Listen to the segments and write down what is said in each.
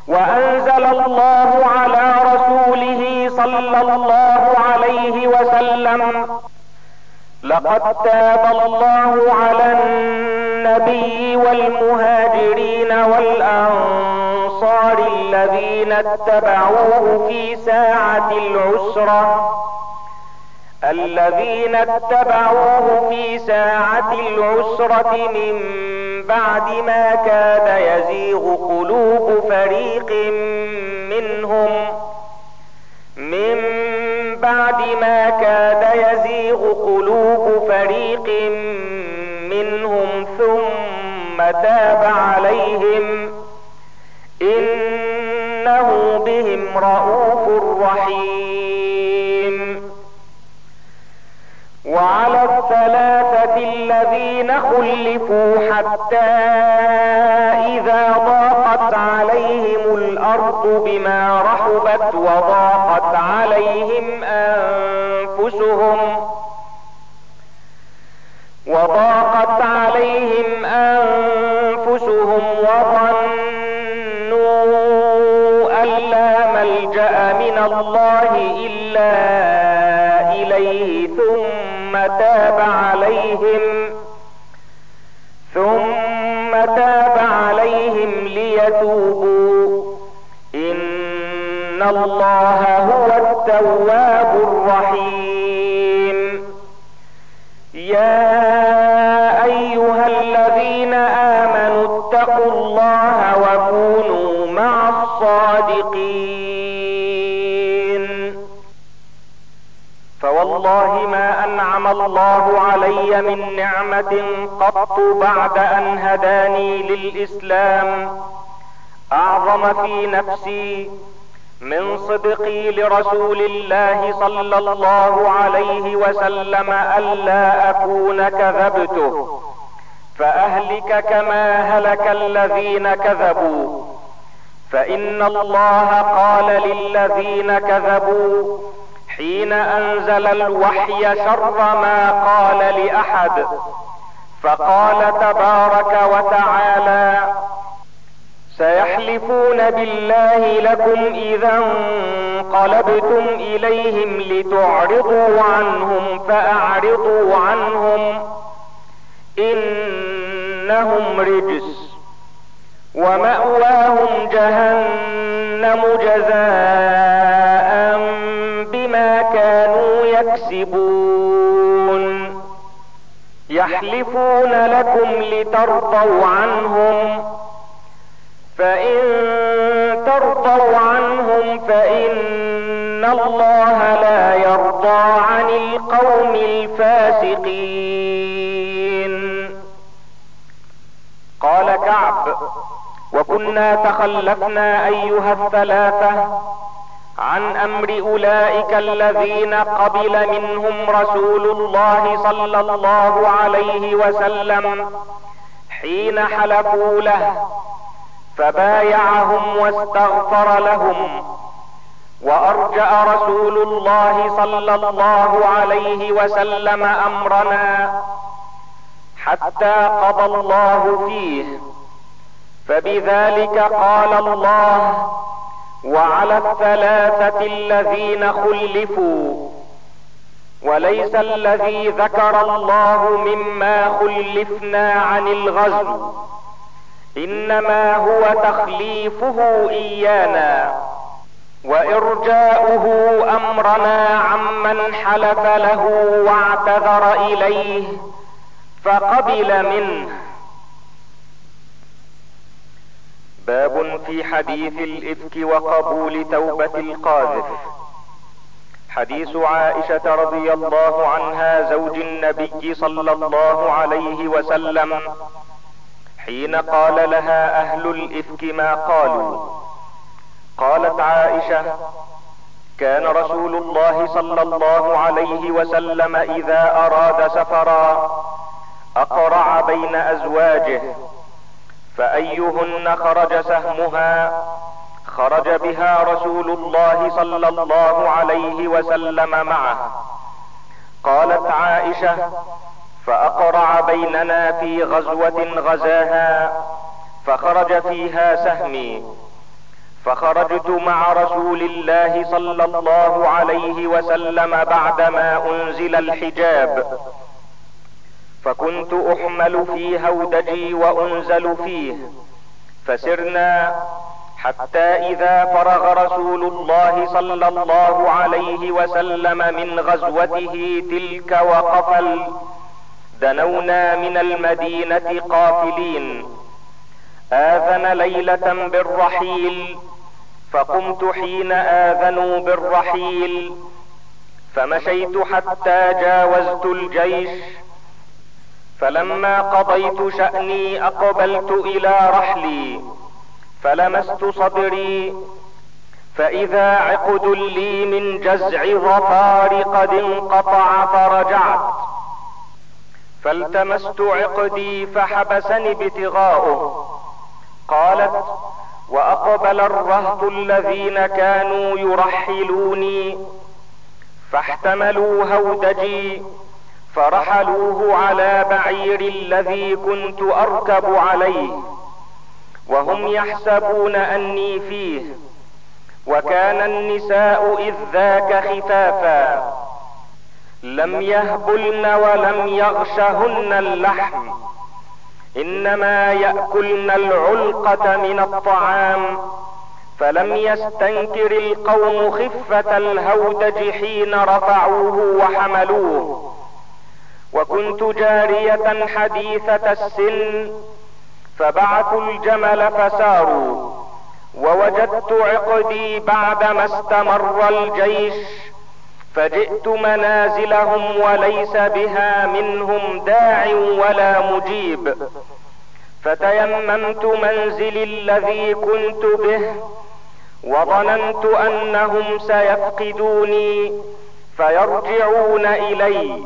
وانزل الله على رسوله صلى الله عليه وسلم: لقد تاب الله على النبي والمهاجرين والانصار الذين اتبعوه في ساعة العسرة من بعد ما كاد يزيغ قلوب فريق منهم ثم تاب عليهم إنه بهم رءوف رحيم. وعلى الثلاثة الذين خلفوا حتى إذا ضاقت عليهم الأرض بما رحبت وضاقت عليهم أنفسهم وظنوا أن لا ملجأ من الله إلا إليه ثم تاب عليهم ليتوبوا إن الله هو التواب الرحيم. يا أيها الذين آمنوا اتقوا الله وكونوا مع الصادقين. فوالله ما أنعم الله علي من نعمة قط بعد أن هداني للإسلام أعظم في نفسي من صدقي لرسول الله صلى الله عليه وسلم ألا أكون كذبته فأهلك كما هلك الذين كذبوا. فإن الله قال للذين كذبوا حين أنزل الوحي شر ما قال لأحد، فقال تبارك وتعالى: سيحلفون بالله لكم إذا انقلبتم إليهم لتعرضوا عنهم فأعرضوا عنهم إنهم رجس ومأواهم جهنم جزاء بما كانوا يكسبون. يحلفون لكم لترضوا عنهم، فإن ترضوا عنهم فإن الله لا يرضى عن القوم الفاسقين. قال كعب: وكنا تخلفنا أيها الثلاثة عن أمر أولئك الذين قبل منهم رسول الله صلى الله عليه وسلم حين حلفوا له، فبايعهم واستغفر لهم، وأرجأ رسول الله صلى الله عليه وسلم أمرنا حتى قضى الله فيه. فبذلك قال الله: وعلى الثلاثة الذين خلفوا. وليس الذي ذكر الله مما خلفنا عن الغزو، إنما هو تخليفه إيانا وإرجاؤه أمرنا عمن حلف له واعتذر إليه فقبل منه. باب في حديث الإفك وقبول توبة القاذف. حديث عائشة رضي الله عنها زوج النبي صلى الله عليه وسلم حين قال لها أهل الإفك ما قالوا. قالت عائشة: كان رسول الله صلى الله عليه وسلم إذا أراد سفرا أقرع بين أزواجه، فأيهن خرج سهمها خرج بها رسول الله صلى الله عليه وسلم معه. قالت عائشة: فأقرع بيننا في غزوة غزاها فخرج فيها سهمي، فخرجت مع رسول الله صلى الله عليه وسلم بعدما انزل الحجاب، فكنت احمل في هودجي وانزل فيه، فسرنا حتى اذا فرغ رسول الله صلى الله عليه وسلم من غزوته تلك وقفل، دنونا من المدينة قافلين. آذن ليلة بالرحيل، فقمت حين آذنوا بالرحيل، فمشيت حتى جاوزت الجيش، فلما قضيت شأني اقبلت الى رحلي، فلمست صدري فاذا عقد لي من جزع ظفار قد انقطع، فرجعت فالتمست عقدي فحبسني ابتغاؤه. قالت: واقبل الرهط الذين كانوا يرحلوني، فاحتملوا هودجي فرحلوه على بعير الذي كنت اركب عليه، وهم يحسبون اني فيه، وكان النساء اذ ذاك خفافا، لم يهبلن ولم يغشهن اللحم، انما يأكلن العلقة من الطعام. فلم يستنكر القوم خفة الهودج حين رفعوه وحملوه، وكنت جارية حديثة السن، فبعثوا الجمل فساروا، ووجدت عقدي بعدما استمر الجيش، فجئت منازلهم وليس بها منهم داع ولا مجيب، فتيممت منزلي الذي كنت به، وظننت انهم سيفقدوني فيرجعون الي.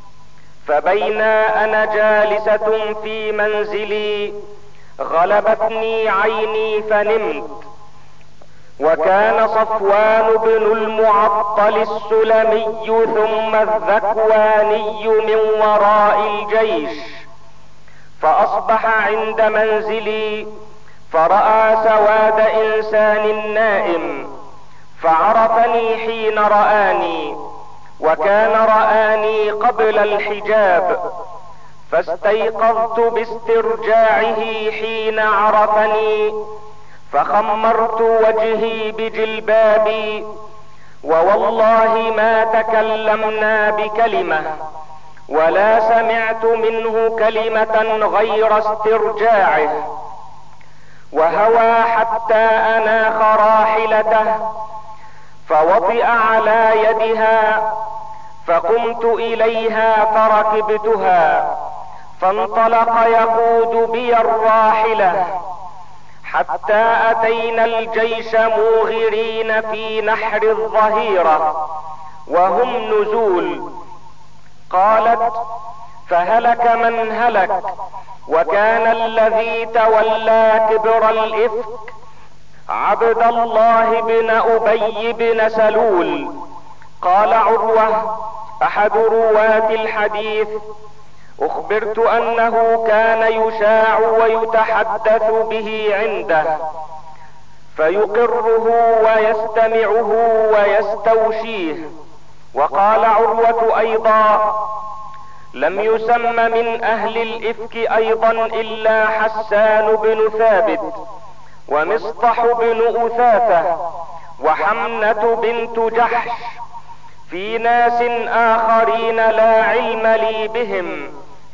فبينا انا جالسة في منزلي غلبتني عيني فنمت، وكان صفوان بن المعطل السلمي ثم الذكواني من وراء الجيش، فاصبح عند منزلي فرأى سواد انسان نائم، فعرفني حين رآني، وكان رآني قبل الحجاب، فاستيقظت باسترجاعه حين عرفني، فخمرت وجهي بجلبابي، ووالله ما تكلمنا بكلمة ولا سمعت منه كلمة غير استرجاعه، وهوى حتى اناخ راحلته، فوطئ على يدها، فقمت اليها فركبتها، فانطلق يقود بي الراحلة حتى اتينا الجيش موغرين في نحر الظهيرة وهم نزول. قالت: فهلك من هلك، وكان الذي تولى كبر الافك عبد الله بن ابي بن سلول. قال عروة احد رواة الحديث: اخبرت انه كان يشاع ويتحدث به عنده، فيقره ويستمعه ويستوشيه. وقال عروة ايضا: لم يسم من اهل الافك ايضا الا حسان بن ثابت، ومصطح بن اثاثة، وحمنة بنت جحش، في ناس اخرين لا علم لي بهم،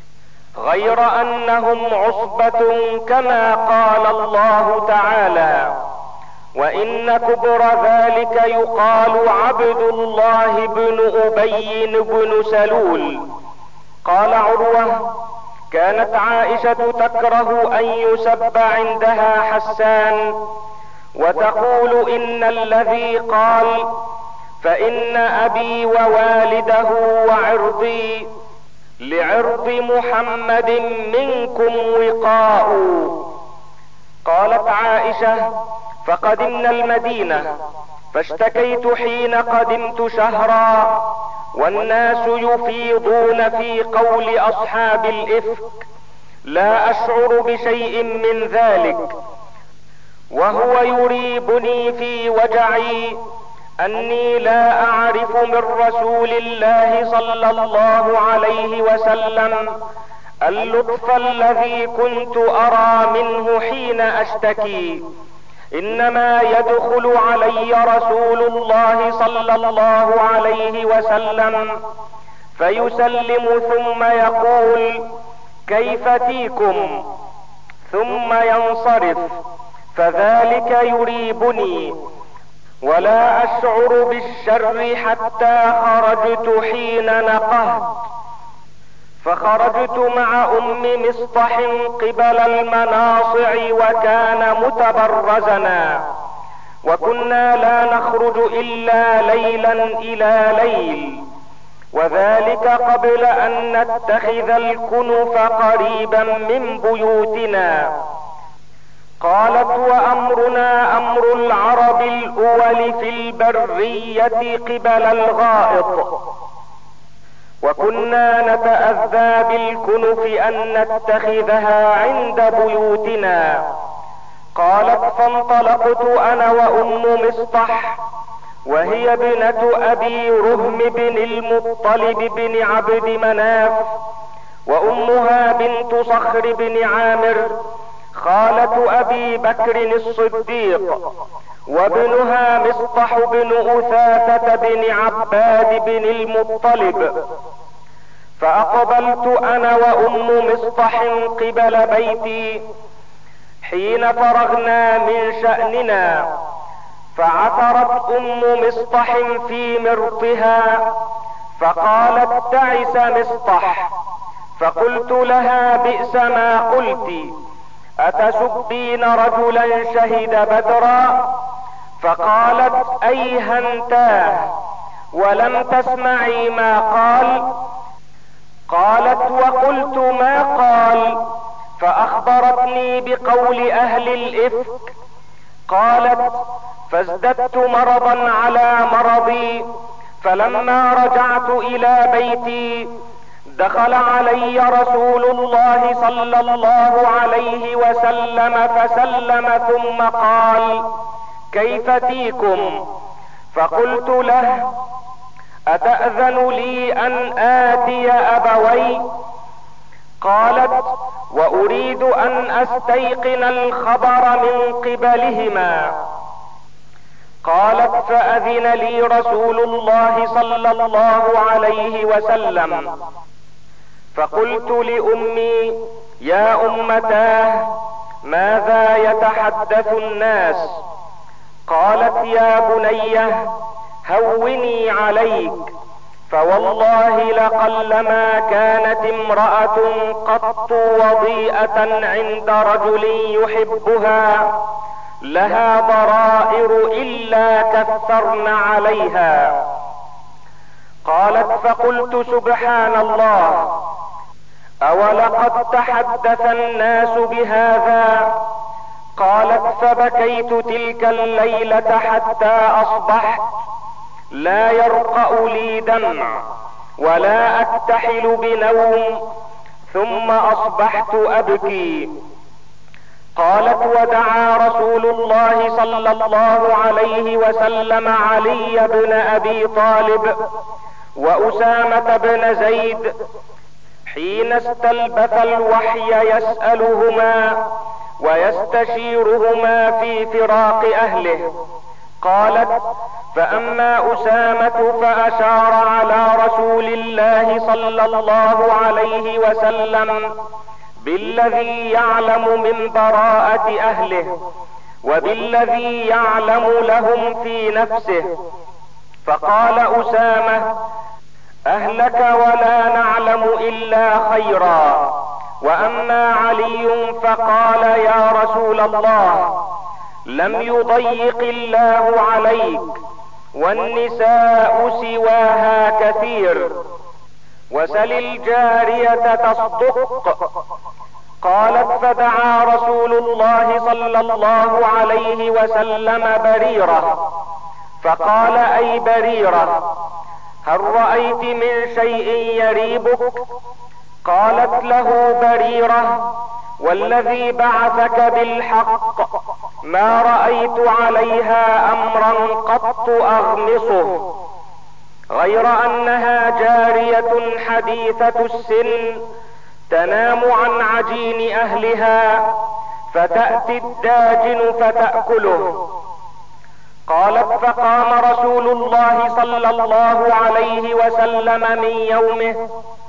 غير انهم عصبة كما قال الله تعالى: وان كبر ذلك يقال عبد الله بن ابي بن سلول. قال عروة: كانت عائشة تكره ان يسب عندها حسان، وتقول ان الذي قال فان ابي ووالده وعرضي لعرض محمد منكم وقاء. قالت عائشة: فقدمنا المدينة، فاشتكيت حين قدمت شهرا والناس يفيضون في قول اصحاب الافك، لا اشعر بشيء من ذلك، وهو يريبني في وجعي اني لا اعرف من رسول الله صلى الله عليه وسلم اللطف الذي كنت ارى منه حين اشتكي، انما يدخل علي رسول الله صلى الله عليه وسلم فيسلم ثم يقول كيف فيكم، ثم ينصرف، فذلك يريبني، ولا اشعر بالشر حتى خرجت حين نقهت، فخرجت مع ام مصطح قبل المناصع وكان متبرزنا، وكنا لا نخرج الا ليلا الى ليل، وذلك قبل ان نتخذ الكنف قريبا من بيوتنا. قالت وامرنا امر العرب الاول في البرية قبل الغائط، وكنا نتأذى بالكنف ان نتخذها عند بيوتنا. قالت فانطلقت انا وام مصطح، وهي ابنة ابي رهم بن المطلب بن عبد مناف، وامها بنت صخر بن عامر خالة ابي بكر الصديق، وابنها مصطح بن اثاثة بن عباد بن المطلب. فاقبلت انا وام مصطح قبل بيتي حين فرغنا من شأننا، فعثرت ام مصطح في مرطها فقالت تعس مصطح، فقلت لها بئس ما قلت، اتسبين رجلا شهد بدرا؟ فقالت ايهنتاه ولم تسمعي ما قال؟ قالت وقلت ما قال، فاخبرتني بقول اهل الافك. قالت فازددت مرضا على مرضي، فلما رجعت الى بيتي دخل علي رسول الله صلى الله عليه وسلم فسلم ثم قال كيف فيكم؟ فقلت له اتأذن لي ان آتي ابوي؟ قالت واريد ان استيقن الخبر من قبلهما. قالت فاذن لي رسول الله صلى الله عليه وسلم، فقلت لامي يا امتاه ماذا يتحدث الناس؟ قالت يا بنيه هوني عليك، فوالله لقلما كانت امرأة قط وضيئة عند رجل يحبها لها ضرائر الا كثرن عليها. قالت فقلت سبحان الله، اولقد تحدث الناس بهذا؟ قالت فبكيت تلك الليلة حتى اصبحت لا يرقأ لي دمع ولا اكتحل بنوم، ثم اصبحت ابكي. قالت ودعا رسول الله صلى الله عليه وسلم علي بن ابي طالب واسامة بن زيد حين استلبث الوحي يسألهما ويستشيرهما في فراق اهله. قالت فاما اسامة فاشار على رسول الله صلى الله عليه وسلم بالذي يعلم من براءة اهله وبالذي يعلم لهم في نفسه، فقال اسامة اهلك ولا نعلم الا خيرا. واما علي فقال يا رسول الله لم يضيق الله عليك، والنساء سواها كثير، وسل الجارية تصدق. قالت فدعا رسول الله صلى الله عليه وسلم بريرة، فقال اي بريرة هل رأيت من شيء يريبك؟ قالت له بريرة والذي بعثك بالحق ما رأيت عليها امرا قط اغمصه، غير انها جارية حديثة السن تنام عن عجين اهلها فتأتي الداجن فتأكله. قالت: فقام رسول الله صلى الله عليه وسلم من يومه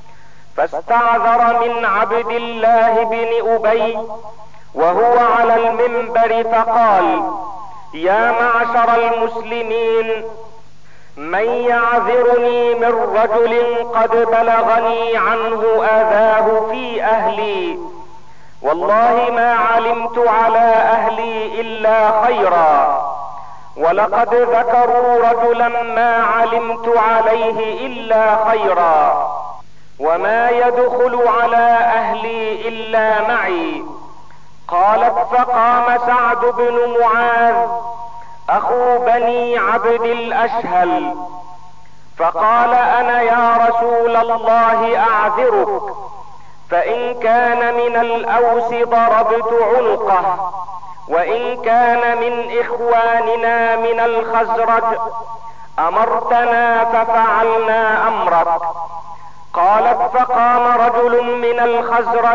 فاستعذر من عبد الله بن أبي وهو على المنبر فقال: يا معشر المسلمين، من يعذرني من رجل قد بلغني عنه اذاه في اهلي؟ والله ما علمت على اهلي الا خيرا، ولقد ذكروا رجلا ما علمت عليه الا خيرا، وما يدخل على اهلي الا معي. قالت: فقام سعد بن معاذ اخو بني عبد الاشهل فقال: انا يا رسول الله اعذرك، فان كان من الاوس ضربت عنقه، وان كان من اخواننا من الخزرج امرتنا ففعلنا امرك. قالت: فقام رجل من الخزرج،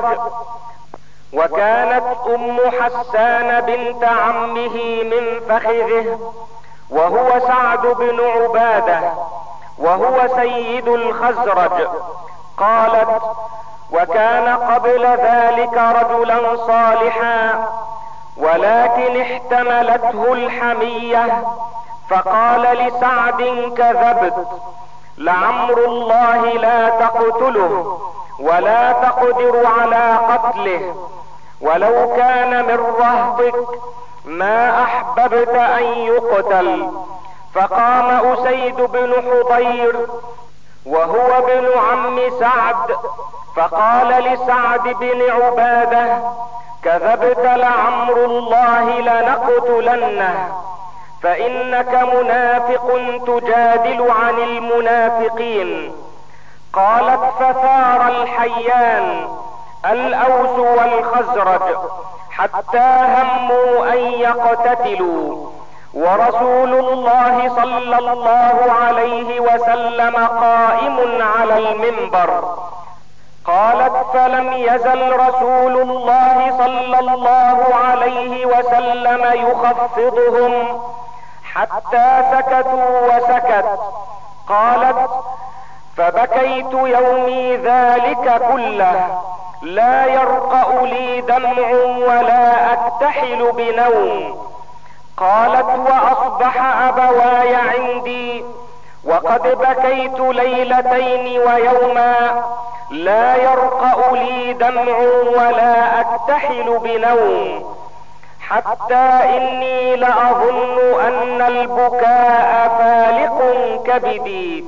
وكانت ام حسان بنت عمه من فخذه، وهو سعد بن عبادة وهو سيد الخزرج. قالت: وكان قبل ذلك رجلا صالحا، ولكن احتملته الحمية، فقال لسعد: كذبت، لعمر الله لا تقتله ولا تقدر على قتله، ولو كان من رهطك ما احببت ان يقتل. فقام اسيد بن حضير وهو ابن عم سعد فقال لسعد بن عبادة: كذبت، لعمر الله لنقتلنه، فانك منافق تجادل عن المنافقين. قالت: فثار الحيان الاوس والخزرج حتى هموا ان يقتتلوا، ورسول الله صلى الله عليه وسلم قائم على المنبر. قالت: فلم يزل رسول الله صلى الله عليه وسلم يخفضهم حتى سكتوا وسكت. قالت: فبكيت يومي ذلك كله، لا يرقأ لي دمع ولا اكتحل بنوم. قالت: واصبح ابواي عندي وقد بكيت ليلتين ويوما، لا يرقأ لي دمع ولا اكتحل بنوم، حتى اني لاظن ان البكاء فالق كبدي.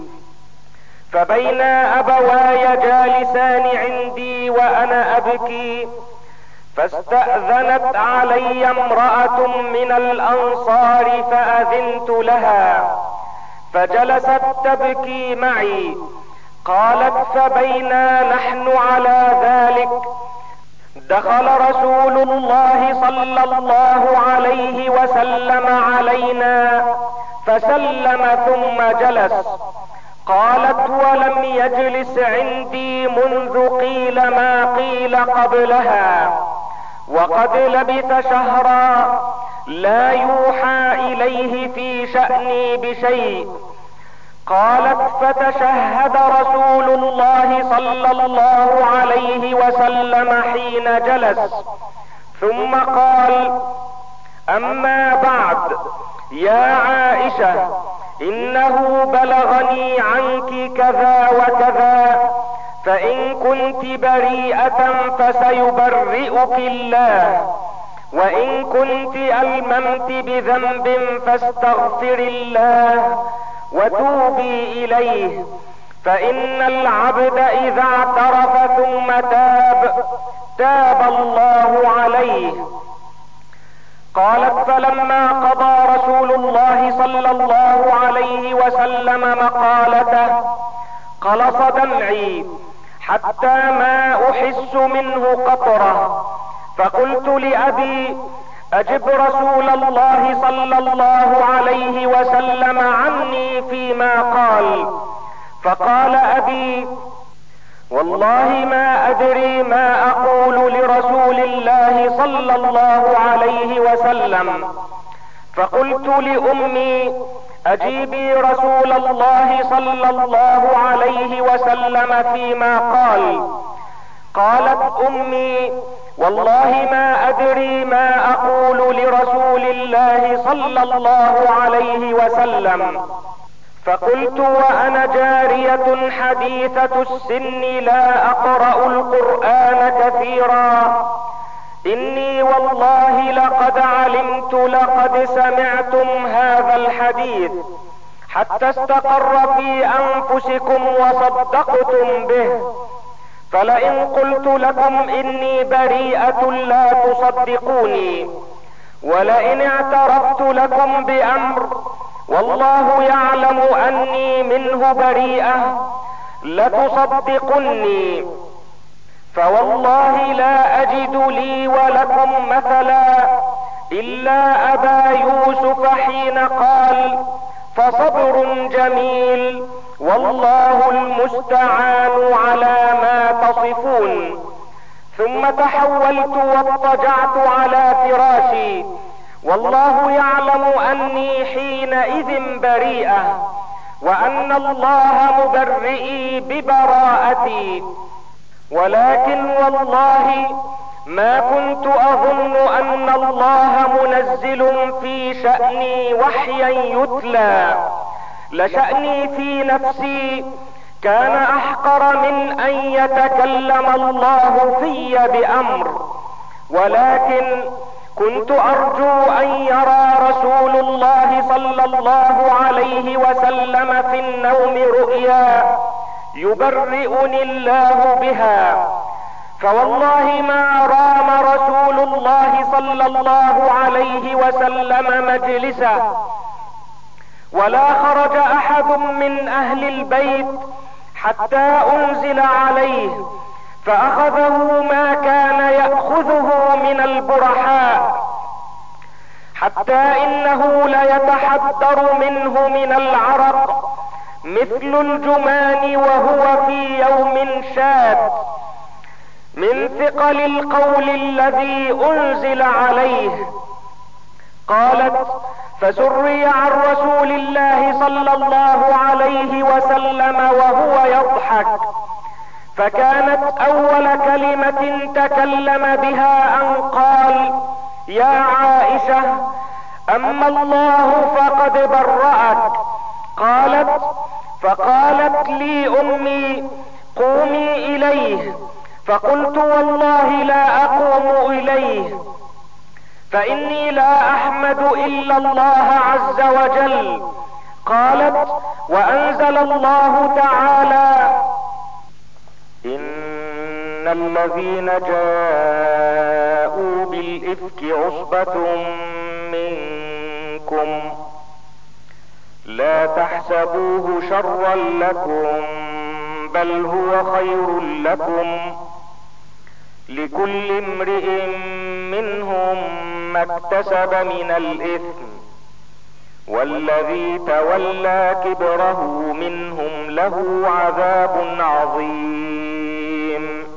فبينا ابواي جالسان عندي وانا ابكي، فاستأذنت علي امرأة من الانصار فاذنت لها، فجلست تبكي معي. قالت: فبينا نحن على ذلك دخل رسول الله صلى الله عليه وسلم علينا فسلم ثم جلس. قالت: ولم يجلس عندي منذ قيل ما قيل قبلها، وقد لبث شهرا لا يوحى اليه في شأني بشيء. قالت: فتشهد رسول الله صلى الله عليه وسلم حين جلس، ثم قال: اما بعد يا عائشة، انه بلغني عنك كذا وكذا، فان كنت بريئة فسيبرئك الله، وان كنت الممت بذنب فاستغفر الله وتوبي اليه، فان العبد اذا اعترف ثم تاب الله عليه. قالت: فلما قضى رسول الله صلى الله عليه وسلم مقالته قلص دمعي حتى ما احس منه قطرة، فقلت لأبي: أجب رسول الله صلى الله عليه وسلم عني فيما قال. فقال أبي: والله ما أدري ما أقول لرسول الله صلى الله عليه وسلم. فقلت لأمي: أجيبي رسول الله صلى الله عليه وسلم فيما قال. قالت أمي: والله ما أدري ما أقول لرسول الله صلى الله عليه وسلم. فقلت وأنا جارية حديثة السن لا أقرأ القرآن كثيرا: إني والله لقد علمت لقد سمعتم هذا الحديث حتى استقر في أنفسكم وصدقتم به، فلئن قلت لكم إني بريئة لا تصدقوني، ولئن اعترفت لكم بأمر والله يعلم أني منه بريئة لتصدقني. فوالله لا أجد لي ولكم مثلا إلا أبا يوسف حين قال: فصبر جميل والله المستعان على ما تصفون. ثم تحولت واضطجعت على فراشي، والله يعلم أني حينئذ بريئة، وأن الله مبرئي ببراءتي، ولكن والله ما كنت أظن أن الله منزل في شأني وحيا يتلى، لشأني في نفسي كان أحقر من أن يتكلم الله في بأمر، ولكن كنت أرجو أن يرى رسول الله صلى الله عليه وسلم في النوم رؤيا يبرئني الله بها. فوالله ما رام رسول الله صلى الله عليه وسلم مجلسه، ولا خرج أحد من أهل البيت حتى أنزل عليه، فأخذه ما كان يأخذه من البرحاء، حتى إنه ليتحدر منه من العرق مثل الجمان وهو في يوم شاد من ثقل القول الذي أنزل عليه. قالت: فسري عن رسول الله صلى الله عليه وسلم وهو يضحك، فكانت أول كلمة تكلم بها أن قال: يا عائشة، أما الله فقد برأك. قالت: فقالت لي أمي: قومي إليه. فقلت: والله لا أقوم إليه، فإني لا أحمد إلا الله عز وجل. قالت: وأنزل الله تعالى: إن الذين جاءوا بالإفك عصبة منكم لا تحسبوه شرا لكم بل هو خير لكم، لكل امرئ منهم ما اكتسب من الإثم، والذي تولى كبره منهم له عذاب عظيم.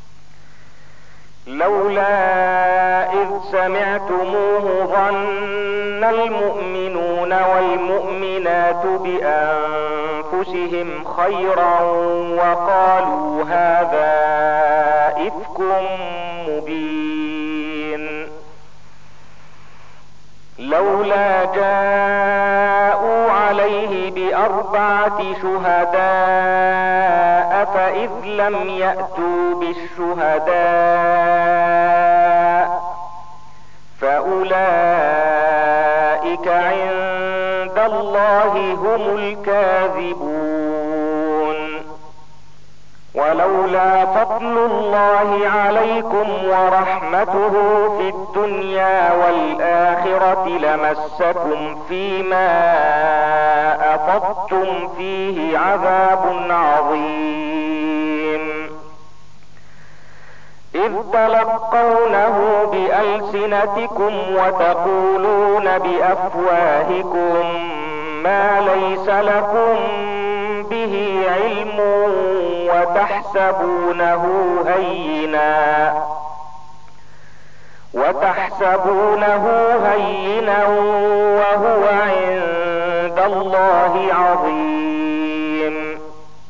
لولا إذ سمعتموه ظن المؤمنون والمؤمنات بأنفسهم خيرا وقالوا هذا إفك مبين. لولا جاءوا عليه بأربعة شهداء فإذ لم يأتوا بالشهداء فأولئك عند الله هم الكاذبون. ولولا فضل الله عليكم ورحمته في الدنيا والآخرة لمسكم فيما أفضتم فيه عذاب عظيم. إذ إذ تلقونه بألسنتكم وتقولون بأفواهكم ما ليس لكم به علم وتحسبونه هينا وهو عند الله عظيم.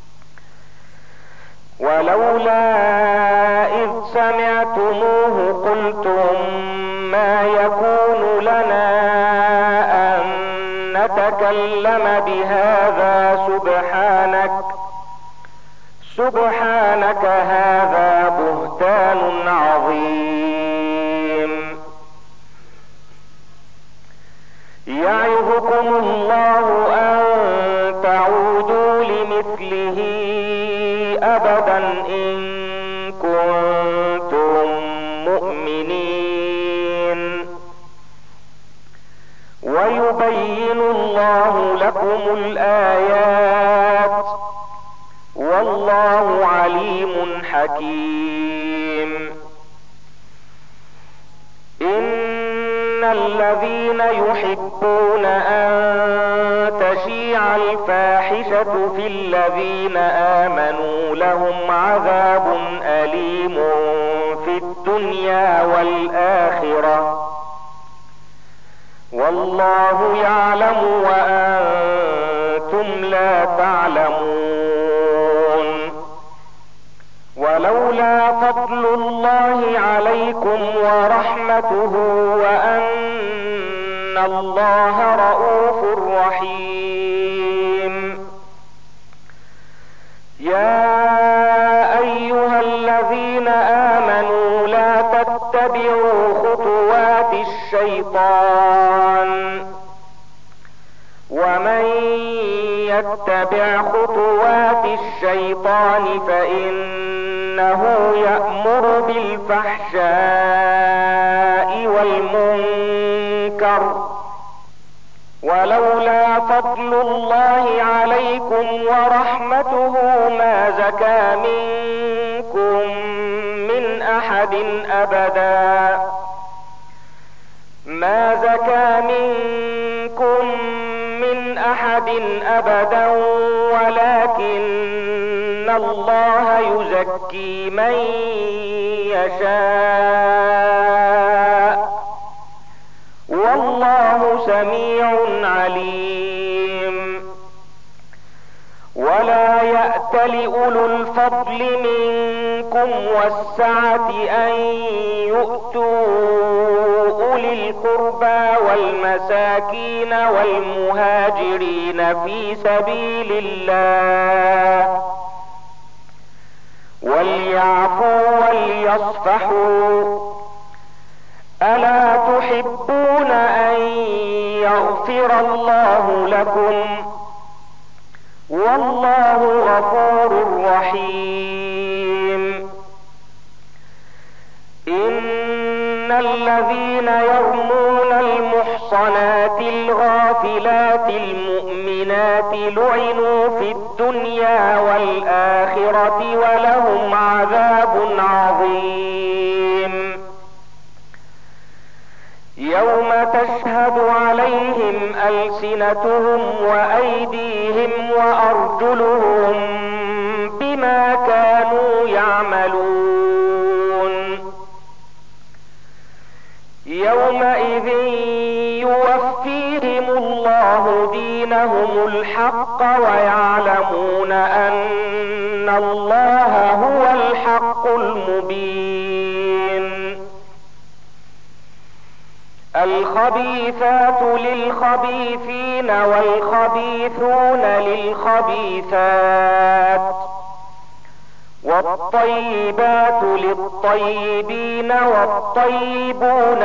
ولولا إذ سمعتموه قلتم ما يكون لنا أن نتكلم بهذا سبحانك هذا بهتان عظيم. يعظكم الله أن تعودوا لمثله أبدا إن كنتم مؤمنين. ويبين الله لكم الآيات والله عليم حكيم. إن الذين يحبون أن تشيع الفاحشة في الذين آمنوا لهم عذاب أليم في الدنيا والآخرة والله يعلم وأنتم لا تعلمون. ولولا فضل الله عليكم ورحمته وأن الله رؤوف رحيم. يا أيها الذين آمنوا لا تتبعوا خطوات الشيطان ومن يتبع خطوات الشيطان فإنه يأمر بالفحشاء والمنكر. ولولا فضل الله عليكم ورحمته ما زكى منكم من أحد أبدا ولكن الله يزكي من يشاء والله سميع عليم. ولا يأتل أولو الفضل منكم والسعة أن يؤتوا أولي القربى والمساكين والمهاجرين في سبيل الله وليعفوا وليصفحوا ألا تحبون أن يغفر الله لكم والله غفور رحيم. إن الذين يرمون المحصنات الغافلات المؤمنات لعنوا في الدنيا والآخرة ولهم عذاب عظيم. يوم تشهد عليهم ألسنتهم وأيديهم وأرجلهم بما كانوا يعملون. يومئذ يوفيهم الله دينهم الحق ويعلمون أن الله هو الحق المبين. الخبيثات للخبيثين والخبيثون للخبيثات والطيبات للطيبين والطيبون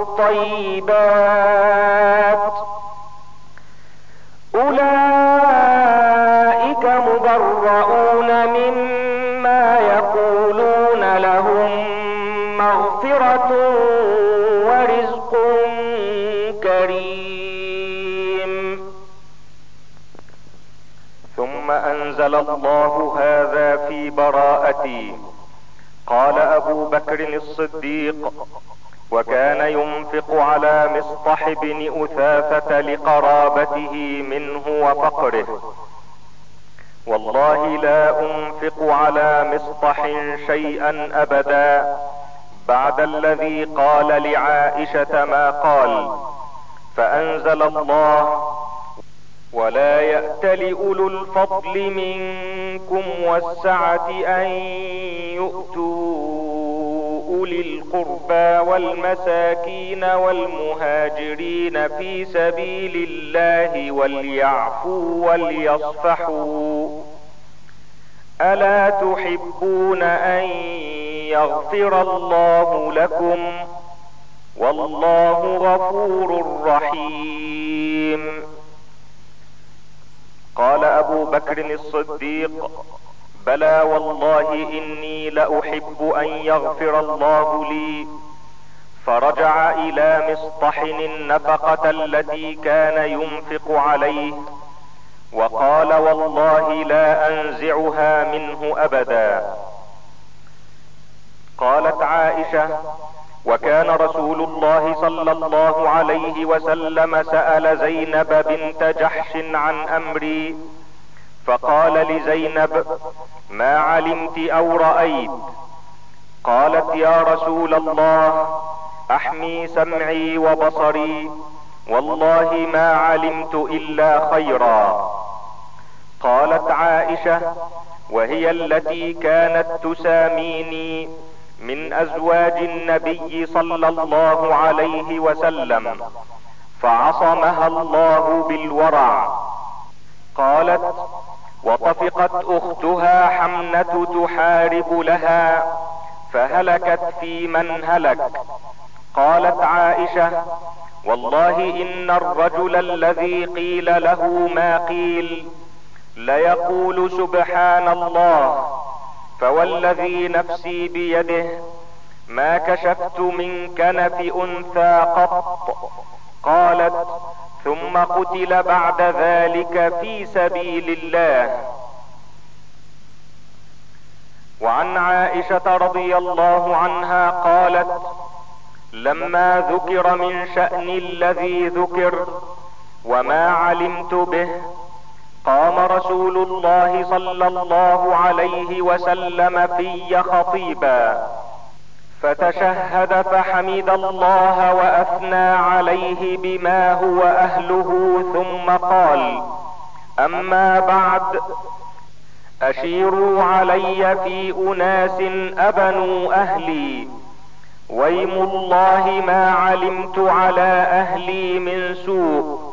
للطيبات أولئك مبرؤون مما يقولون لهم مغفرة ورزق كريم. ثم أنزل الله هذا في براءتي قال ابو بكر الصديق: وكان ينفق على مصطح بن اثاثة لقرابته منه وفقره. والله لا انفق على مصطح شيئا ابدا بعد الذي قال لعائشة ما قال. فانزل الله: ولا يأتل اولو الفضل منكم والسعة ان يؤتوا اولي القربى والمساكين والمهاجرين في سبيل الله وليعفوا وليصفحوا الا تحبون ان يغفر الله لكم والله غفور رحيم. قال ابو بكر الصديق: بلى والله اني لاحب ان يغفر الله لي. فرجع الى مصطح النفقة التي كان ينفق عليه وقال: والله لا انزعها منه ابدا. قالت عائشة: وكان رسول الله صلى الله عليه وسلم سأل زينب بنت جحش عن امري فقال لزينب: ما علمت او رأيت؟ قالت: يا رسول الله احمي سمعي وبصري والله ما علمت الا خيرا. قالت عائشة: وهي التي كانت تساميني من ازواج النبي صلى الله عليه وسلم فعصمها الله بالورع. قالت: وطفقت اختها حمنة تحارب لها فهلكت في من هلك. قالت عائشة: والله ان الرجل الذي قيل له ما قيل ليقول سبحان الله، فوالذي نفسي بيده ما كشفت من كنف انثى قط. قالت: ثم قتل بعد ذلك في سبيل الله. وعن عائشة رضي الله عنها قالت: لما ذكر من شأن الذي ذكر وما علمت به قام رسول الله صلى الله عليه وسلم في خطيبا فتشهد فحمد الله واثنى عليه بما هو اهله ثم قال: اما بعد، اشيروا علي في اناس ابنوا اهلي، ويم الله ما علمت على اهلي من سوء،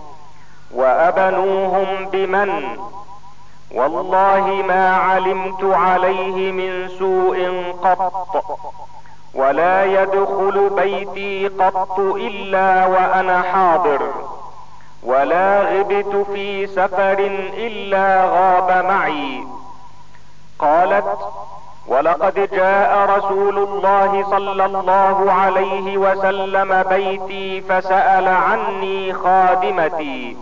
وابنوهم بمن، والله ما علمت عليه من سوء قط، ولا يدخل بيتي قط الا وانا حاضر، ولا غبت في سفر الا غاب معي. قالت: ولقد جاء رسول الله صلى الله عليه وسلم بيتي فسأل عني خادمتي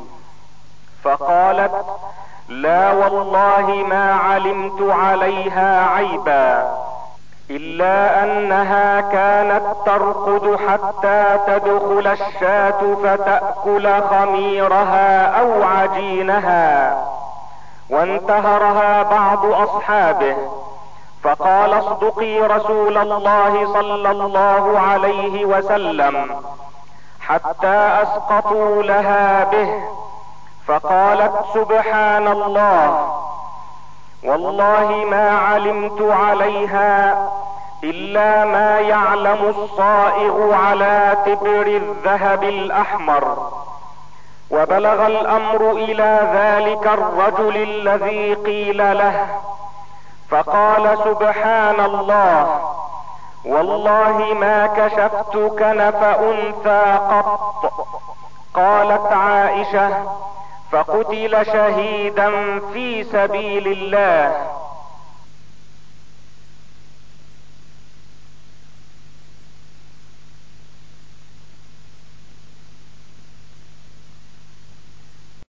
فقالت: لا والله ما علمت عليها عيبا الا انها كانت ترقد حتى تدخل الشاة فتأكل خميرها او عجينها. وانتهرها بعض اصحابه فقال: اصدقي رسول الله صلى الله عليه وسلم، حتى اسقطوا لها به. فقالت: سبحان الله، والله ما علمت عليها الا ما يعلم الصائغ على تبر الذهب الاحمر. وبلغ الامر الى ذلك الرجل الذي قيل له فقال: سبحان الله، والله ما كشفت كنف انثى قط. قالت عائشة: فقتل شهيدا في سبيل الله.